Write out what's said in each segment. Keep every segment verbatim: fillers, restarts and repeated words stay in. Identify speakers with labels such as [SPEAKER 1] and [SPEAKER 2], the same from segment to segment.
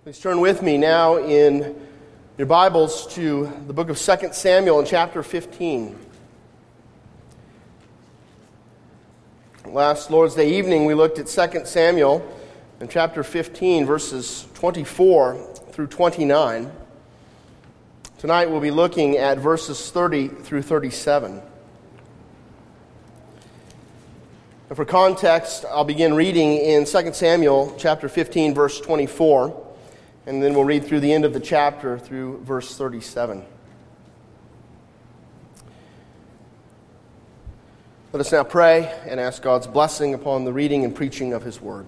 [SPEAKER 1] Please turn with me now in your Bibles to the book of Second Samuel in chapter fifteen. Last Lord's Day evening we looked at Second Samuel in chapter fifteen, verses twenty-four through twenty-nine. Tonight we'll be looking at verses thirty through thirty-seven. And for context, I'll begin reading in Second Samuel chapter fifteen, verse twenty-four. And then we'll read through the end of the chapter through verse thirty-seven. Let us now pray and ask God's blessing upon the reading and preaching of His Word.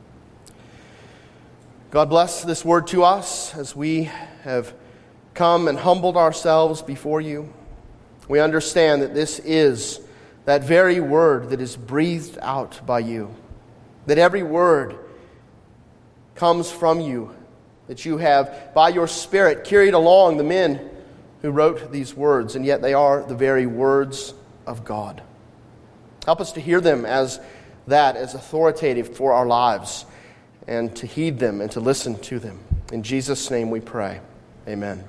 [SPEAKER 1] God bless this Word to us as we have come and humbled ourselves before You. We understand that this is that very Word that is breathed out by You. That every word comes from You. That You have, by Your Spirit, carried along the men who wrote these words, and yet they are the very words of God. Help us to hear them as that, as authoritative for our lives, and to heed them and to listen to them. In Jesus' name we pray. Amen.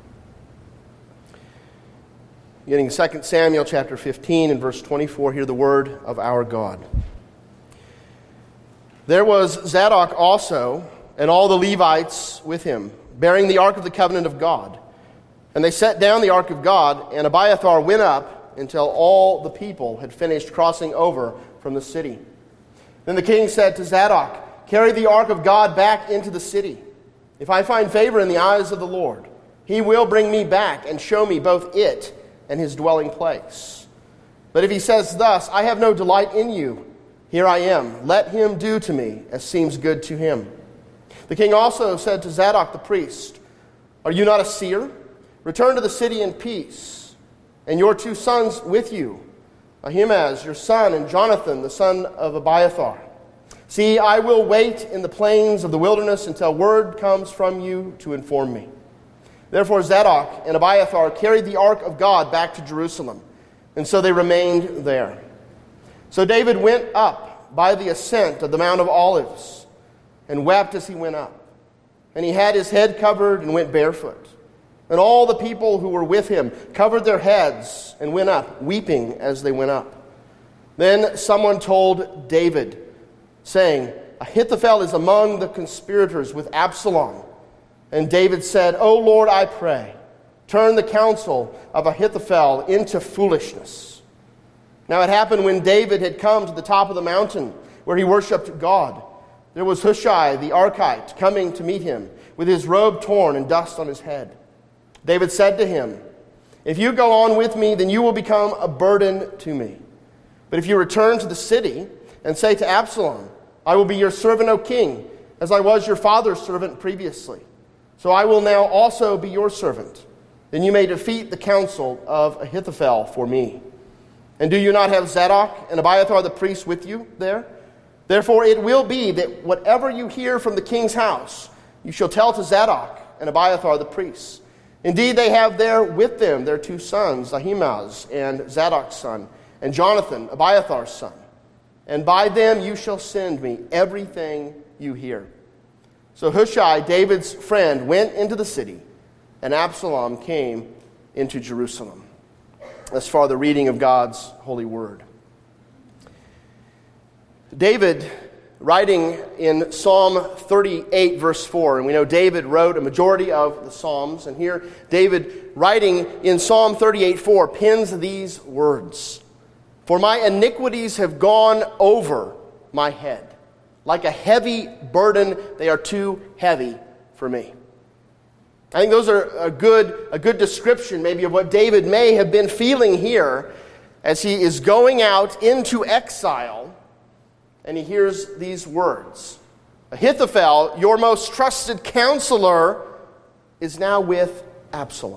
[SPEAKER 1] Beginning Second Samuel chapter fifteen and verse twenty-four, hear the word of our God. There was Zadok also, and all the Levites with him, bearing the ark of the covenant of God. And they set down the ark of God, and Abiathar went up until all the people had finished crossing over from the city. Then the king said to Zadok, "Carry the ark of God back into the city. If I find favor in the eyes of the Lord, He will bring me back and show me both it and His dwelling place. But if He says thus, I have no delight in you, here I am. Let him do to me as seems good to him." The king also said to Zadok the priest, "Are you not a seer? Return to the city in peace, and your two sons with you, Ahimaaz your son and Jonathan the son of Abiathar. See, I will wait in the plains of the wilderness until word comes from you to inform me." Therefore Zadok and Abiathar carried the ark of God back to Jerusalem, and so they remained there. So David went up by the ascent of the Mount of Olives, and wept as he went up. And he had his head covered and went barefoot. And all the people who were with him covered their heads and went up, weeping as they went up. Then someone told David, saying, "Ahithophel is among the conspirators with Absalom." And David said, "O Lord, I pray, turn the counsel of Ahithophel into foolishness." Now it happened when David had come to the top of the mountain where he worshipped God, there was Hushai the Archite coming to meet him with his robe torn and dust on his head. David said to him, "If you go on with me, then you will become a burden to me. But if you return to the city and say to Absalom, 'I will be your servant, O king, as I was your father's servant previously,' so I will now also be your servant. Then you may defeat the counsel of Ahithophel for me. And do you not have Zadok and Abiathar the priests with you there? Therefore it will be that whatever you hear from the king's house, you shall tell to Zadok and Abiathar the priests. Indeed, they have there with them their two sons, Ahimaaz and Zadok's son, and Jonathan, Abiathar's son. And by them you shall send me everything you hear." So Hushai, David's friend, went into the city, and Absalom came into Jerusalem. Thus far the reading of God's holy word. David, writing in Psalm thirty-eight, verse four, and we know David wrote a majority of the Psalms, and here David, writing in Psalm thirty-eight, four, pens these words, "For my iniquities have gone over my head. Like a heavy burden, they are too heavy for me." I think those are a good, a good description maybe of what David may have been feeling here as he is going out into exile. And he hears these words. "Ahithophel, your most trusted counselor, is now with Absalom.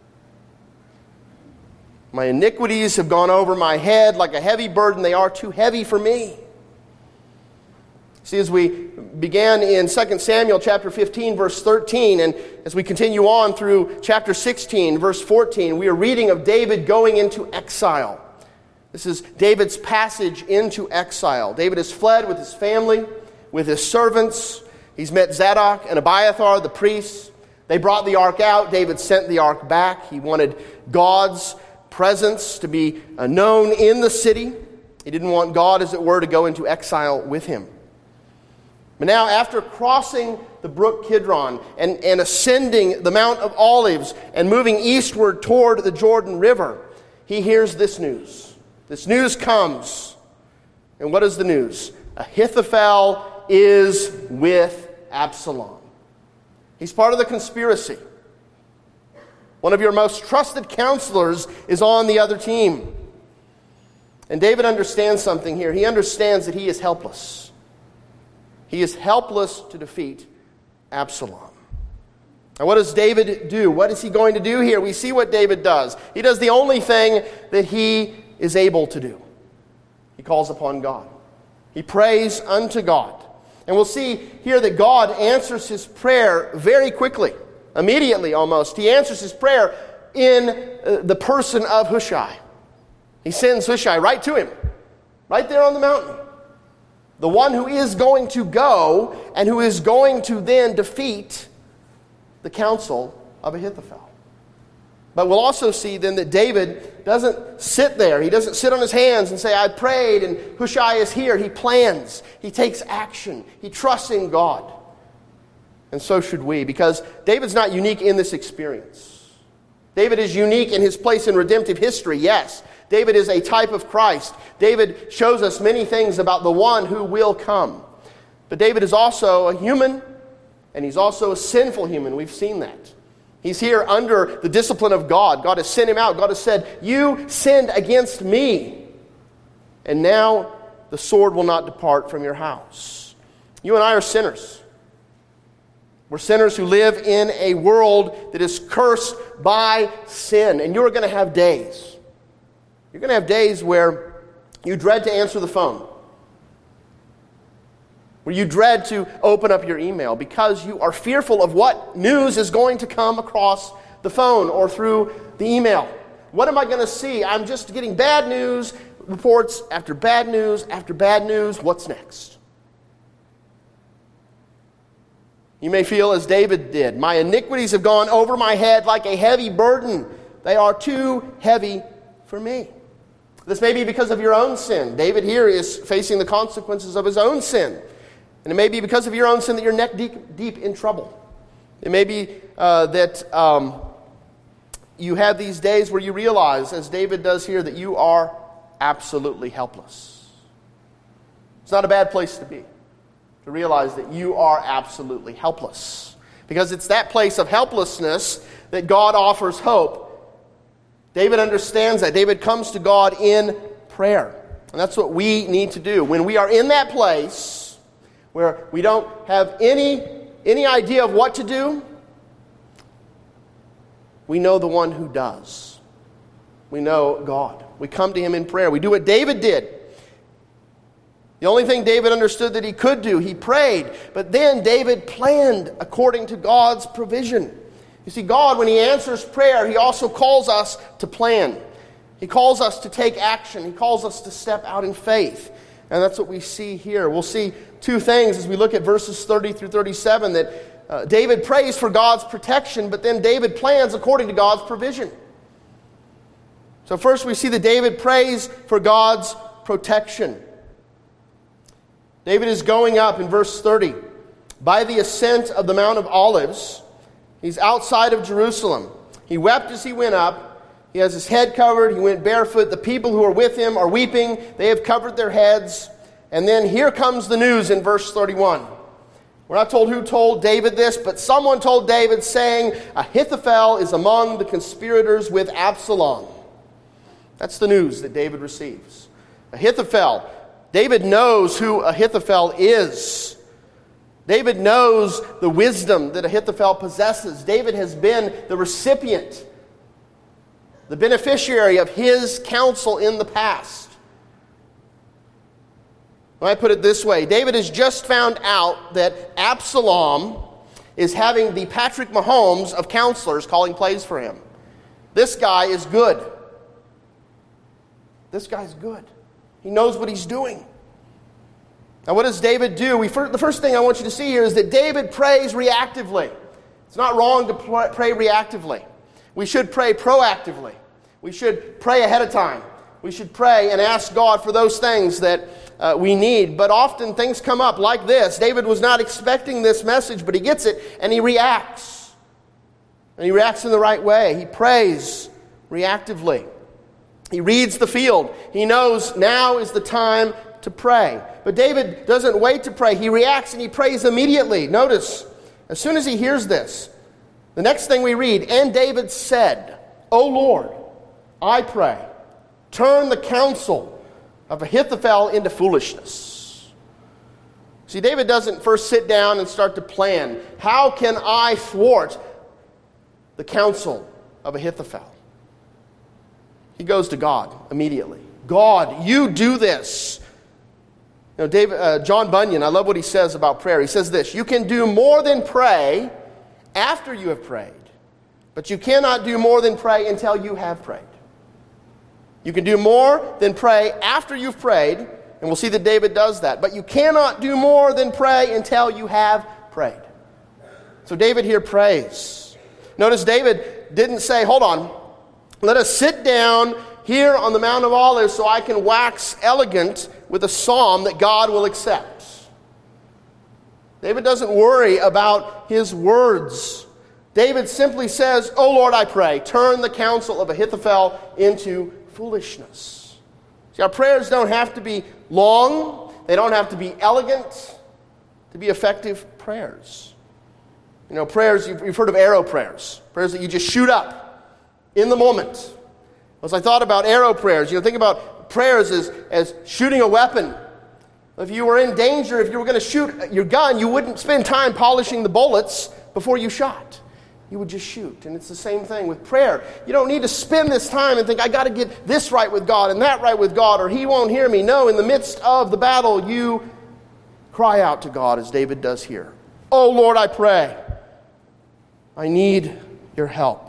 [SPEAKER 1] My iniquities have gone over my head like a heavy burden. They are too heavy for me." See, as we began in Second Samuel chapter fifteen, verse thirteen, and as we continue on through chapter sixteen, verse fourteen, we are reading of David going into exile. This is David's passage into exile. David has fled with his family, with his servants. He's met Zadok and Abiathar, the priests. They brought the ark out. David sent the ark back. He wanted God's presence to be uh, known in the city. He didn't want God, as it were, to go into exile with him. But now, after crossing the brook Kidron and, and ascending the Mount of Olives and moving eastward toward the Jordan River, he hears this news. This news comes. And what is the news? Ahithophel is with Absalom. He's part of the conspiracy. One of your most trusted counselors is on the other team. And David understands something here. He understands that he is helpless. He is helpless to defeat Absalom. Now, what does David do? What is he going to do here? We see what David does. He does the only thing that he is able to do. He calls upon God. He prays unto God. And we'll see here that God answers his prayer very quickly, immediately almost. He answers his prayer in uh, the person of Hushai. He sends Hushai right to him, right there on the mountain. The one who is going to go and who is going to then defeat the counsel of Ahithophel. But we'll also see then that David doesn't sit there. He doesn't sit on his hands and say, I prayed and Hushai is here. He plans. He takes action. He trusts in God. And so should we, because David's not unique in this experience. David is unique in his place in redemptive history, yes. David is a type of Christ. David shows us many things about the one who will come. But David is also a human, and he's also a sinful human. We've seen that. He's here under the discipline of God. God has sent him out. God has said, you sinned against me, and now the sword will not depart from your house. You and I are sinners. We're sinners who live in a world that is cursed by sin, and you're going to have days. You're going to have days where you dread to answer the phone, where you dread to open up your email because you are fearful of what news is going to come across the phone or through the email. What am I going to see? I'm just getting bad news, reports after bad news after bad news. What's next? You may feel as David did. My iniquities have gone over my head like a heavy burden. They are too heavy for me. This may be because of your own sin. David here is facing the consequences of his own sin. And it may be because of your own sin that you're neck deep, deep in trouble. It may be uh, that um, you have these days where you realize, as David does here, that you are absolutely helpless. It's not a bad place to be, to realize that you are absolutely helpless. Because it's that place of helplessness that God offers hope. David understands that. David comes to God in prayer. And that's what we need to do. When we are in that place where we don't have any, any idea of what to do, we know the one who does. We know God. We come to him in prayer. We do what David did. The only thing David understood that he could do, he prayed. But then David planned according to God's provision. You see, God, when he answers prayer, he also calls us to plan. He calls us to take action. He calls us to step out in faith. And that's what we see here. We'll see two things as we look at verses thirty through thirty-seven, that uh, David prays for God's protection, but then David plans according to God's provision. So first we see that David prays for God's protection. David is going up in verse thirty. By the ascent of the Mount of Olives, he's outside of Jerusalem. He wept as he went up. He has his head covered. He went barefoot. The people who are with him are weeping. They have covered their heads. And then here comes the news in verse thirty-one. We're not told who told David this, but someone told David, saying, Ahithophel is among the conspirators with Absalom. That's the news that David receives. Ahithophel. David knows who Ahithophel is. David knows the wisdom that Ahithophel possesses. David has been the recipient, the beneficiary of his counsel in the past. When I put it this way, David has just found out that Absalom is having the Patrick Mahomes of counselors calling plays for him. This guy is good. This guy's good. He knows what he's doing. Now, what does David do? We, the first thing I want you to see here is that David prays reactively. It's not wrong to pray reactively. We should pray proactively. We should pray ahead of time. We should pray and ask God for those things that uh, we need. But often things come up like this. David was not expecting this message, but he gets it and he reacts. And he reacts in the right way. He prays reactively. He reads the field. He knows now is the time to pray. But David doesn't wait to pray. He reacts and he prays immediately. Notice, as soon as he hears this, the next thing we read, and David said, O Lord, I pray, turn the counsel of Ahithophel into foolishness. See, David doesn't first sit down and start to plan, how can I thwart the counsel of Ahithophel? He goes to God immediately. God, you do this. You know, David, uh, John Bunyan, I love what he says about prayer. He says this, you can do more than pray after you have prayed, but you cannot do more than pray until you have prayed. You can do more than pray after you've prayed, and we'll see that David does that, but you cannot do more than pray until you have prayed. So David here prays. Notice David didn't say, hold on, let us sit down here on the Mount of Olives so I can wax elegant with a psalm that God will accept. David doesn't worry about his words. David simply says, O Lord, I pray, turn the counsel of Ahithophel into foolishness. See, our prayers don't have to be long. They don't have to be elegant to be effective prayers. You know, prayers, you've, you've heard of arrow prayers. Prayers that you just shoot up in the moment. As I thought about arrow prayers, you know, think about prayers as, as shooting a weapon. If you were in danger, if you were going to shoot your gun, you wouldn't spend time polishing the bullets before you shot. You would just shoot. And it's the same thing with prayer. You don't need to spend this time and think, I got to get this right with God and that right with God, or He won't hear me. No, in the midst of the battle, you cry out to God as David does here. Oh Lord, I pray. I need your help.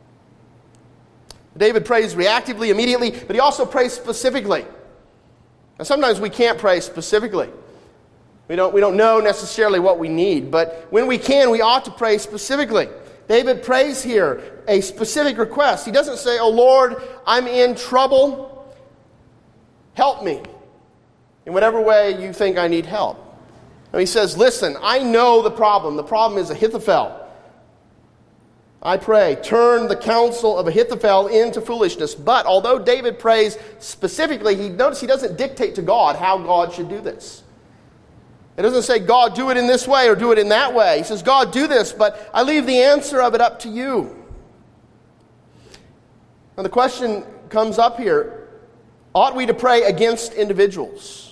[SPEAKER 1] David prays reactively, immediately, but he also prays specifically. Now, sometimes we can't pray specifically. We don't, we don't know necessarily what we need, but when we can, we ought to pray specifically. David prays here a specific request. He doesn't say, oh Lord, I'm in trouble. Help me in whatever way you think I need help. No, he says, listen, I know the problem. The problem is Ahithophel. I pray, turn the counsel of Ahithophel into foolishness. But although David prays specifically, he notice he doesn't dictate to God how God should do this. It doesn't say, God, do it in this way or do it in that way. He says, God, do this, but I leave the answer of it up to you. Now the question comes up here, ought we to pray against individuals?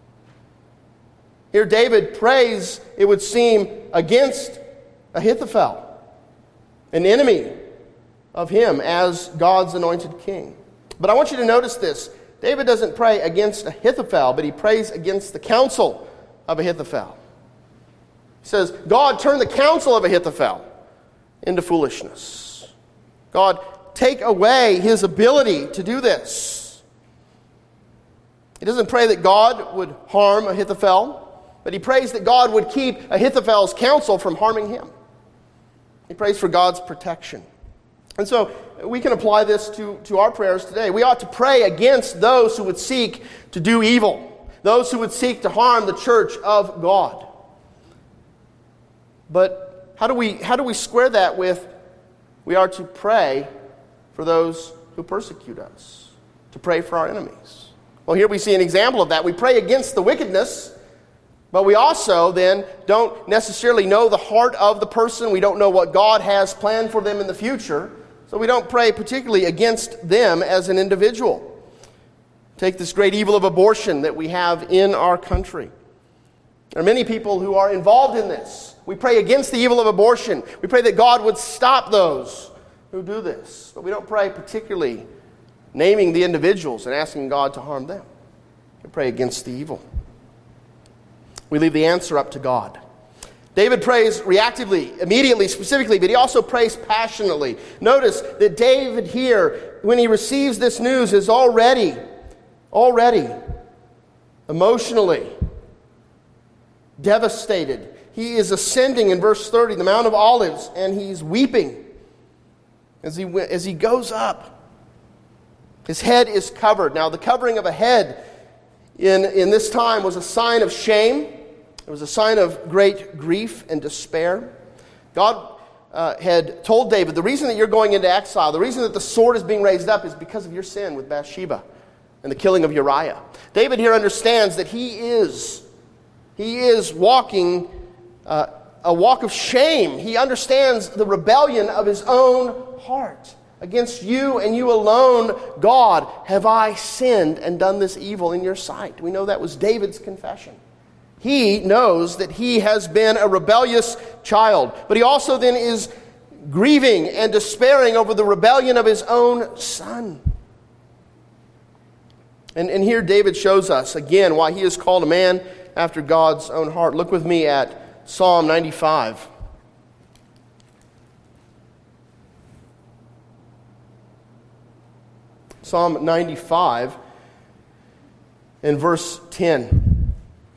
[SPEAKER 1] Here David prays, it would seem, against Ahithophel, an enemy of him as God's anointed king. But I want you to notice this. David doesn't pray against Ahithophel, but he prays against the counsel of Ahithophel. He says, God, turn the counsel of Ahithophel into foolishness. God, take away his ability to do this. He doesn't pray that God would harm Ahithophel, but he prays that God would keep Ahithophel's counsel from harming him. He prays for God's protection. And so we can apply this to, to our prayers today. We ought to pray against those who would seek to do evil, those who would seek to harm the church of God. But how do we, how do we square that with we are to pray for those who persecute us, to pray for our enemies? Well, here we see an example of that. We pray against the wickedness, but we also then don't necessarily know the heart of the person. We don't know what God has planned for them in the future. So we don't pray particularly against them as an individual. Take this great evil of abortion that we have in our country. There are many people who are involved in this. We pray against the evil of abortion. We pray that God would stop those who do this. But we don't pray particularly naming the individuals and asking God to harm them. We pray against the evil. We leave the answer up to God. David prays reactively, immediately, specifically, but he also prays passionately. Notice that David here, when he receives this news, is already, already, emotionally devastated. He is ascending in verse thirty, the Mount of Olives, and he's weeping as he, as he goes up. His head is covered. Now, the covering of a head in, in this time was a sign of shame. It was a sign of great grief and despair. God uh, had told David, the reason that you're going into exile, the reason that the sword is being raised up is because of your sin with Bathsheba and the killing of Uriah. David here understands that he is, he is walking uh, a walk of shame. He understands the rebellion of his own heart. Against you and you alone, God, have I sinned and done this evil in your sight. We know that was David's confession. He knows that he has been a rebellious child. But he also then is grieving and despairing over the rebellion of his own son. And, and here David shows us again why he is called a man after God's own heart. Look with me at Psalm ninety-five. Psalm ninety-five and verse ten.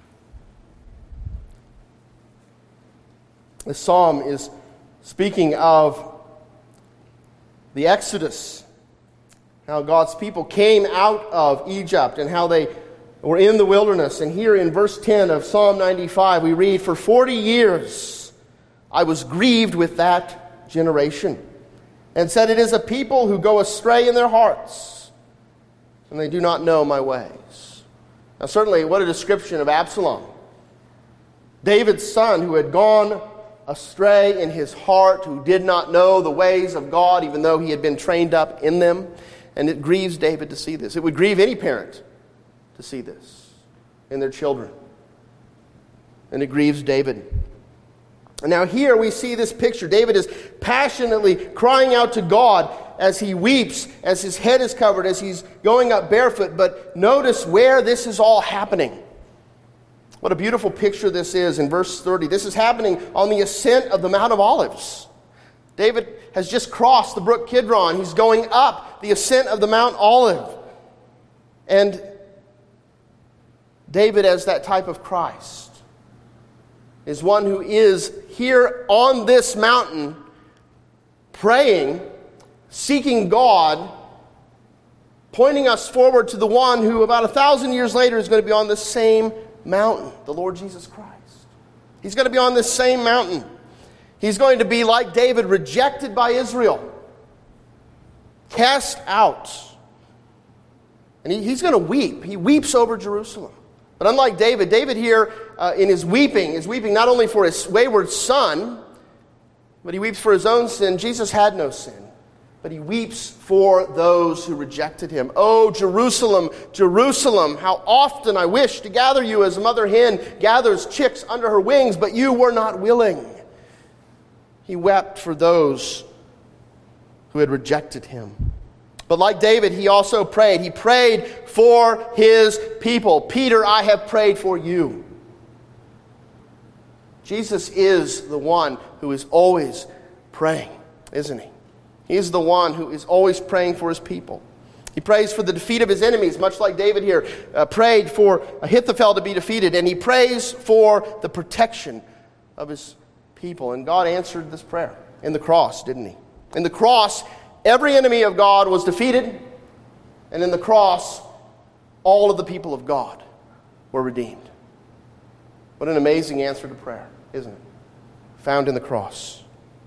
[SPEAKER 1] The psalm is speaking of the Exodus, how God's people came out of Egypt and how they were in the wilderness. And here in verse ten of Psalm ninety-five we read, "For forty years I was grieved with that generation, and said, it is a people who go astray in their hearts, and they do not know my ways." Now certainly, what a description of Absalom, David's son, who had gone astray in his heart, who did not know the ways of God, even though he had been trained up in them. And it grieves David to see this. It would grieve any parent to see this in their children. And it grieves David. And now here we see this picture. David is passionately crying out to God as he weeps, as his head is covered, as he's going up barefoot. But notice where this is all happening. What a beautiful picture this is in verse thirty. This is happening on the ascent of the Mount of Olives. David has just crossed the brook Kidron. He's going up the ascent of the Mount Olive. And David, as that type of Christ, is one who is here on this mountain praying, seeking God, pointing us forward to the one who about a thousand years later is going to be on the same mountain, the Lord Jesus Christ. He's going to be on this same mountain. He's going to be like David, rejected by Israel, cast out. And he, he's going to weep. He weeps over Jerusalem. But unlike David, David here uh, in his weeping is weeping not only for his wayward son, but he weeps for his own sin. Jesus had no sin. But he weeps for those who rejected him. Oh, Jerusalem, Jerusalem, how often I wish to gather you as a mother hen gathers chicks under her wings, but you were not willing. He wept for those who had rejected him. But like David, he also prayed. He prayed for his people. Peter, I have prayed for you. Jesus is the one who is always praying, isn't he? He is the one who is always praying for his people. He prays for the defeat of his enemies, much like David here uh, prayed for Ahithophel to be defeated. And he prays for the protection of his people. And God answered this prayer in the cross, didn't he? In the cross, every enemy of God was defeated. And in the cross, all of the people of God were redeemed. What an amazing answer to prayer, isn't it? Found in the cross.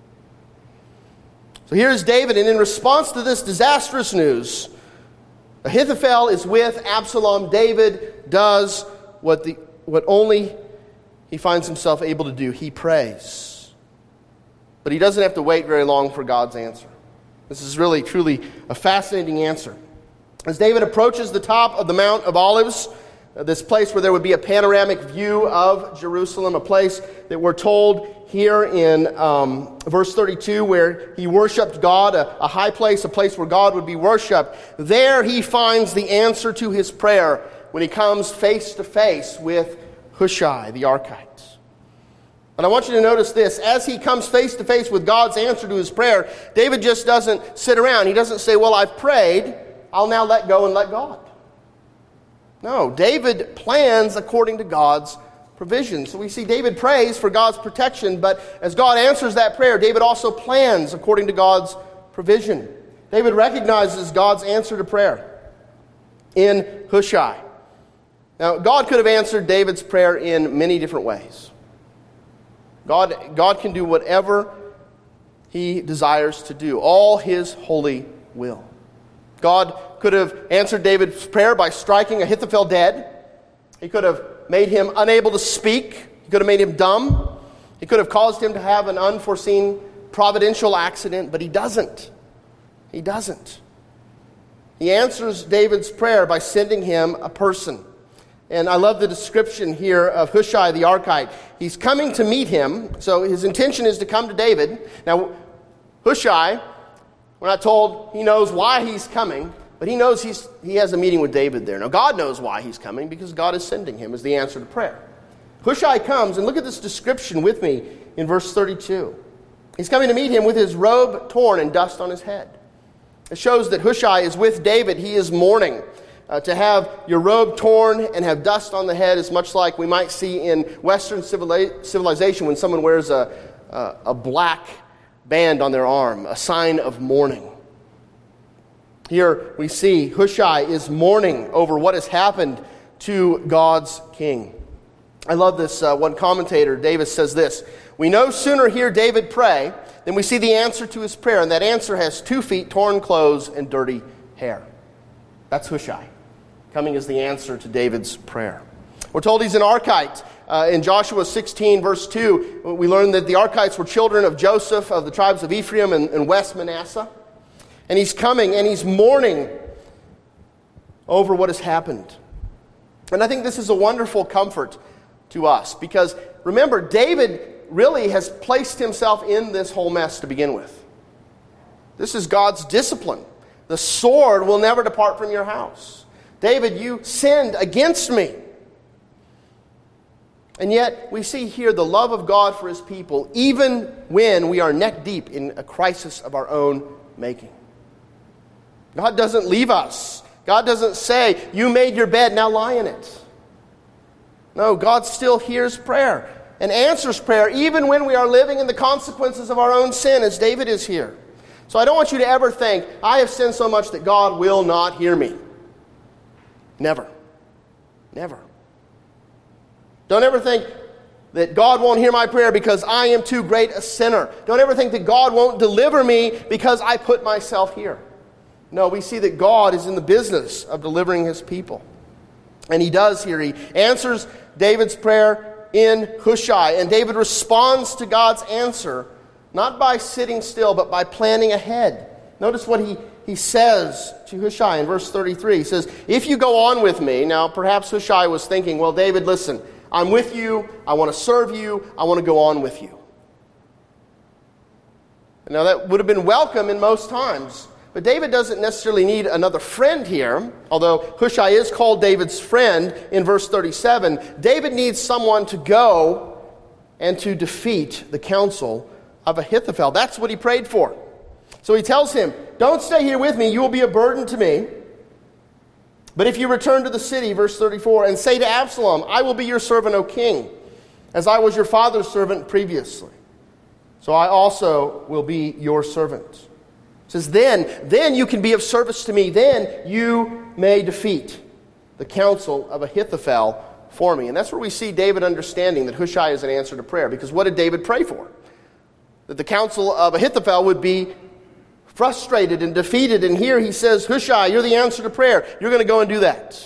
[SPEAKER 1] So here's David, and in response to this disastrous news, Ahithophel is with Absalom. David does what the what only he finds himself able to do. He prays. But he doesn't have to wait very long for God's answer. This is really, truly a fascinating answer. As David approaches the top of the Mount of Olives, this place where there would be a panoramic view of Jerusalem, a place that we're told here in um, verse thirty-two where he worshipped God, a, a high place, a place where God would be worshipped. There he finds the answer to his prayer when he comes face to face with Hushai, the Archite. But I want you to notice this. As he comes face to face with God's answer to his prayer, David just doesn't sit around. He doesn't say, well, I've prayed, I'll now let go and let God. No, David plans according to God's provision. So we see David prays for God's protection, but as God answers that prayer, David also plans according to God's provision. David recognizes God's answer to prayer in Hushai. Now, God could have answered David's prayer in many different ways. God, God can do whatever he desires to do, all his holy will. God could have answered David's prayer by striking Ahithophel dead. He could have made him unable to speak. He could have made him dumb. He could have caused him to have an unforeseen providential accident, but he doesn't. He doesn't. He answers David's prayer by sending him a person. And I love the description here of Hushai the Archite. He's coming to meet him, so his intention is to come to David. Now, Hushai, we're not told he knows why he's coming, but he knows he's, he has a meeting with David there. Now, God knows why he's coming, because God is sending him as the answer to prayer. Hushai comes, and look at this description with me in verse thirty-two. He's coming to meet him with his robe torn and dust on his head. It shows that Hushai is with David. He is mourning. Uh, to have your robe torn and have dust on the head is much like we might see in Western civili- civilization when someone wears a, a, a black band on their arm, a sign of mourning. Here we see Hushai is mourning over what has happened to God's king. I love this. Uh, one commentator, Davis, says this: "We no sooner hear David pray than we see the answer to his prayer, and that answer has two feet, torn clothes, and dirty hair." That's Hushai, coming as the answer to David's prayer. We're told he's an Archite. Uh, in Joshua sixteen, verse two, we learn that the Archites were children of Joseph of the tribes of Ephraim and, and West Manasseh. And he's coming and he's mourning over what has happened. And I think this is a wonderful comfort to us, because remember, David really has placed himself in this whole mess to begin with. This is God's discipline. The sword will never depart from your house. David, you sinned against me. And yet, we see here the love of God for his people, even when we are neck deep in a crisis of our own making. God doesn't leave us. God doesn't say, "You made your bed, now lie in it." No, God still hears prayer and answers prayer, even when we are living in the consequences of our own sin, as David is here. So I don't want you to ever think, "I have sinned so much that God will not hear me." Never. Never. Don't ever think that God won't hear my prayer because I am too great a sinner. Don't ever think that God won't deliver me because I put myself here. No, we see that God is in the business of delivering his people. And he does here. He answers David's prayer in Hushai. And David responds to God's answer not by sitting still, but by planning ahead. Notice what he, he says to Hushai in verse thirty-three. He says, "If you go on with me." Now, perhaps Hushai was thinking, well, David, listen, I'm with you. I want to serve you. I want to go on with you. Now, that would have been welcome in most times. But David doesn't necessarily need another friend here, although Hushai is called David's friend in verse thirty-seven. David needs someone to go and to defeat the counsel of Ahithophel. That's what he prayed for. So he tells him, "Don't stay here with me. You will be a burden to me. But if you return to the city," verse thirty-four, "and say to Absalom, 'I will be your servant, O king, as I was your father's servant previously. So I also will be your servant.'" It says, then, then you can be of service to me. Then you may defeat the counsel of Ahithophel for me. And that's where we see David understanding that Hushai is an answer to prayer. Because what did David pray for? That the counsel of Ahithophel would be frustrated and defeated. And here he says, "Hushai, you're the answer to prayer. You're going to go and do that."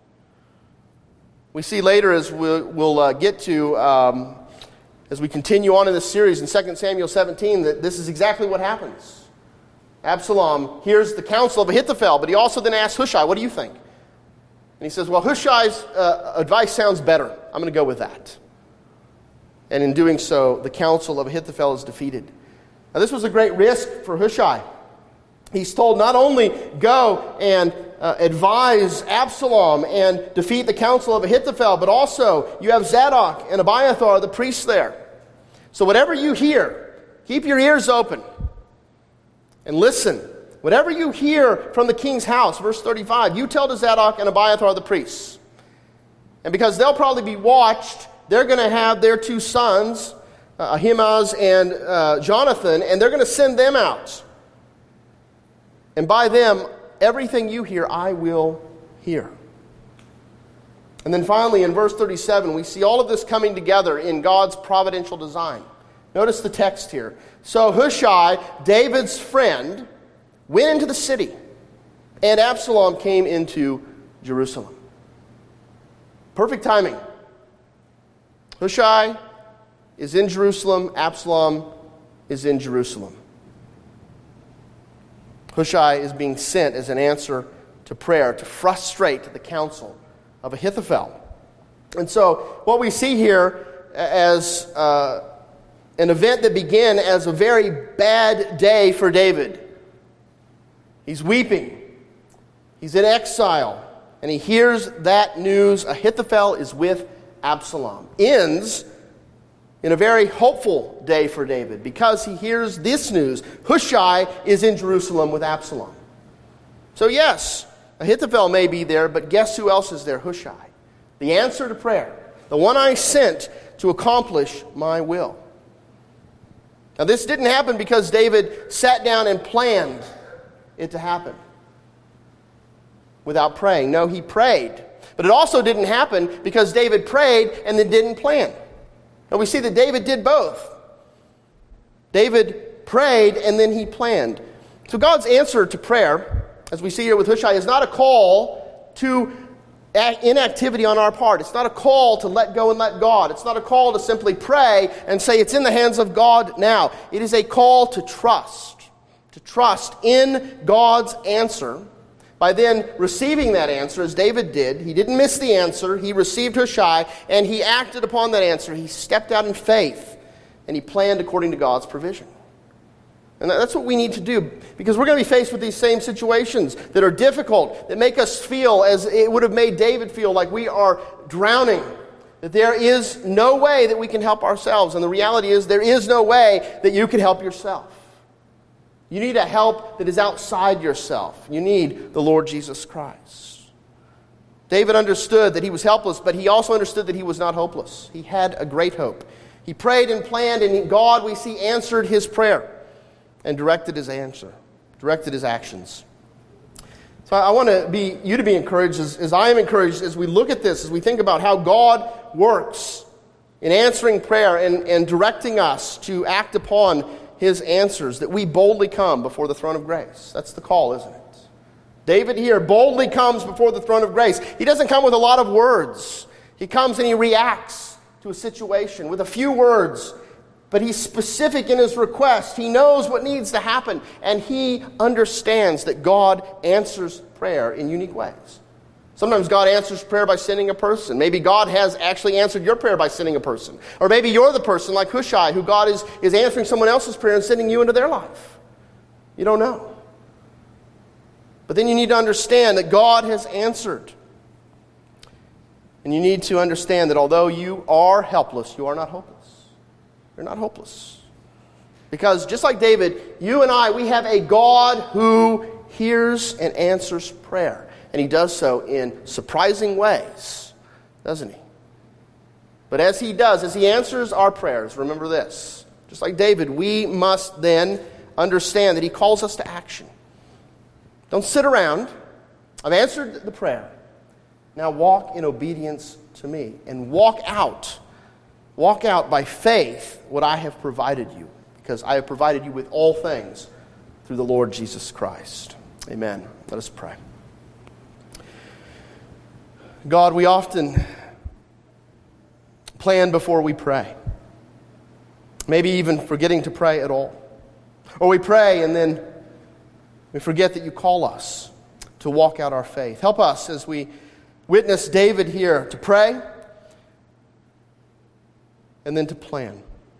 [SPEAKER 1] We see later, as we'll, we'll uh, get to, um, as we continue on in this series in Second Samuel seventeen, that this is exactly what happens. Absalom hears the counsel of Ahithophel, but he also then asks Hushai, "What do you think?" And he says, "Well, Hushai's uh, advice sounds better. I'm going to go with that." And in doing so, the counsel of Ahithophel is defeated. Now, this was a great risk for Hushai. He's told not only go and uh, advise Absalom and defeat the counsel of Ahithophel, but also you have Zadok and Abiathar, the priests there. So whatever you hear, keep your ears open and listen. Whatever you hear from the king's house, verse thirty-five, you tell to Zadok and Abiathar the priests. And because they'll probably be watched they're going to have their two sons, uh, Ahimaaz and uh, Jonathan, and they're going to send them out. And by them, everything you hear, I will hear. And then finally, in verse thirty-seven, we see all of this coming together in God's providential design. Notice the text here. So Hushai, David's friend, went into the city, and Absalom came into Jerusalem. Perfect timing. Hushai is in Jerusalem. Absalom is in Jerusalem. Hushai is being sent as an answer to prayer to frustrate the counsel of Ahithophel. And so what we see here as uh, an event that began as a very bad day for David. He's weeping. He's in exile. And he hears that news. Ahithophel is with Absalom. Ends in a very hopeful day for David because he hears this news. Hushai is in Jerusalem with Absalom. So yes, Ahithophel may be there, but guess who else is there? Hushai. The answer to prayer. The one I sent to accomplish my will. Now this didn't happen because David sat down and planned it to happen without praying. No, he prayed. But it also didn't happen because David prayed and then didn't plan. And we see that David did both. David prayed and then he planned. So God's answer to prayer, as we see here with Hushai, is not a call to inactivity on our part. It's not a call to let go and let God. It's not a call to simply pray and say it's in the hands of God now. It is a call to trust. To trust in God's answer. By then receiving that answer, as David did, he didn't miss the answer. He received Hushai, and he acted upon that answer. He stepped out in faith, and he planned according to God's provision. And that's what we need to do, because we're going to be faced with these same situations that are difficult, that make us feel as it would have made David feel like we are drowning, that there is no way that we can help ourselves. And the reality is there is no way that you can help yourself. You need a help that is outside yourself. You need the Lord Jesus Christ. David understood that he was helpless, but he also understood that he was not hopeless. He had a great hope. He prayed and planned, and God, we see, answered his prayer and directed his answer, directed his actions. So I want to be you to be encouraged as, as I am encouraged as we look at this, as we think about how God works in answering prayer and, and directing us to act upon his answers, that we boldly come before the throne of grace. That's the call, isn't it? David here boldly comes before the throne of grace. He doesn't come with a lot of words. He comes and he reacts to a situation with a few words, but he's specific in his request. He knows what needs to happen, and he understands that God answers prayer in unique ways. Sometimes God answers prayer by sending a person. Maybe God has actually answered your prayer by sending a person. Or maybe you're the person like Hushai, who God is, is answering someone else's prayer and sending you into their life. You don't know. But then you need to understand that God has answered. And you need to understand that although you are helpless, you are not hopeless. You're not hopeless. Because just like David, you and I, we have a God who hears and answers prayer. And he does so in surprising ways, doesn't he? But as he does, as he answers our prayers, remember this. Just like David, we must then understand that he calls us to action. Don't sit around. I've answered the prayer. Now walk in obedience to me. And walk out. Walk out by faith what I have provided you. Because I have provided you with all things through the Lord Jesus Christ. Amen. Let us pray. God, we often plan before we pray. Maybe even forgetting to pray at all. Or we pray and then we forget that you call us to walk out our faith. Help us as we witness David here to pray and then to plan.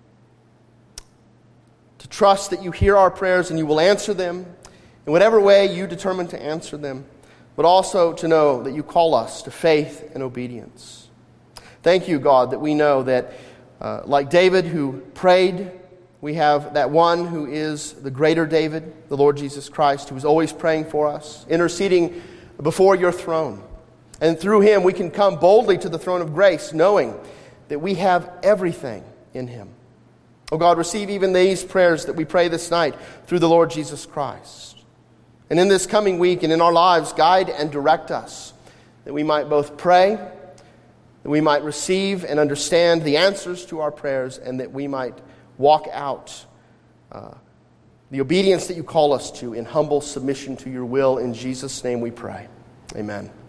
[SPEAKER 1] To trust that you hear our prayers and you will answer them in whatever way you determine to answer them. But also to know that you call us to faith and obedience. Thank you, God, that we know that uh, like David who prayed, we have that one who is the greater David, the Lord Jesus Christ, who is always praying for us, interceding before your throne. And through him we can come boldly to the throne of grace, knowing that we have everything in him. Oh God, receive even these prayers that we pray this night through the Lord Jesus Christ. And in this coming week and in our lives, guide and direct us, that we might both pray, that we might receive and understand the answers to our prayers, and that we might walk out uh, the obedience that you call us to in humble submission to your will. In Jesus' name we pray. Amen.